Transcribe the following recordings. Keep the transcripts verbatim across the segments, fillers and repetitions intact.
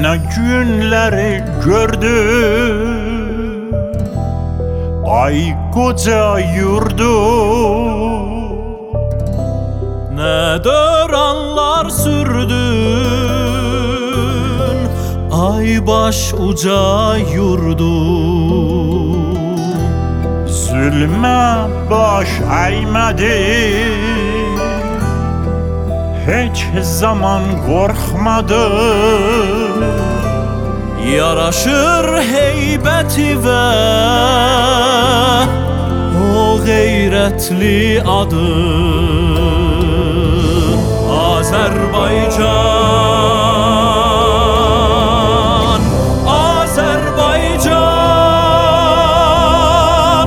Ne günleri gördüm ay koca yurdu, ne döranlar sürdün ay baş uca yurdu. Zulme baş eğmedim, hiç zaman korkmadım. Yaraşır heybeti ve o gayretli adın Azerbaycan, Azerbaycan,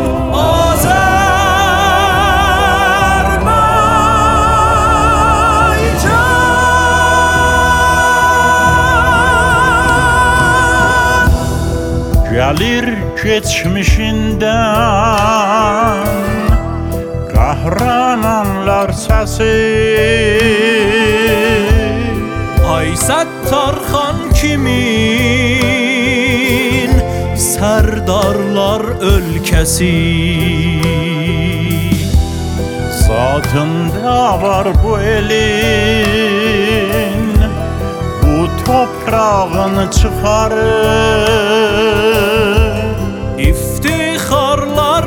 Azerbaycan. Gelir geçmişinden kahramanlar sesi, Ay Settarxan kimin serdarlar ölkesi. zatında var bu elin, bu toprağını çıkarır. İftiharlar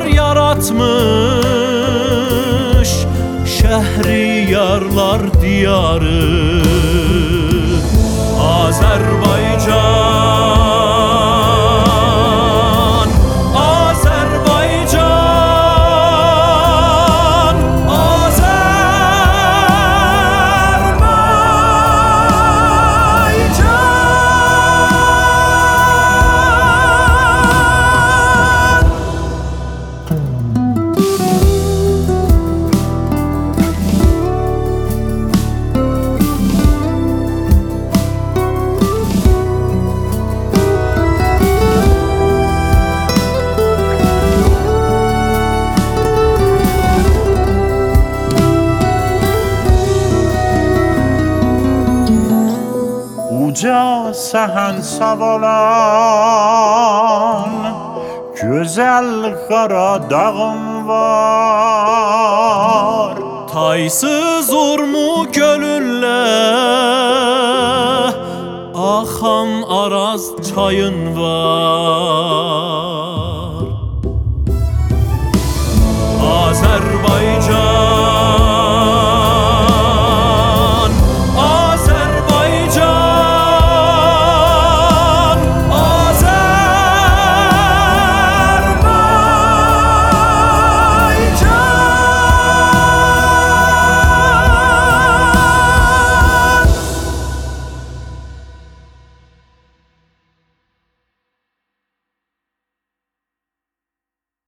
yaratmış Şehriyarlar diyarı Azerbaycan, Azerbaycan, Azerbaycan. Uca sehensav olan güzel kara dağım var. Taysız urmu gölünle akan Araz çayın var.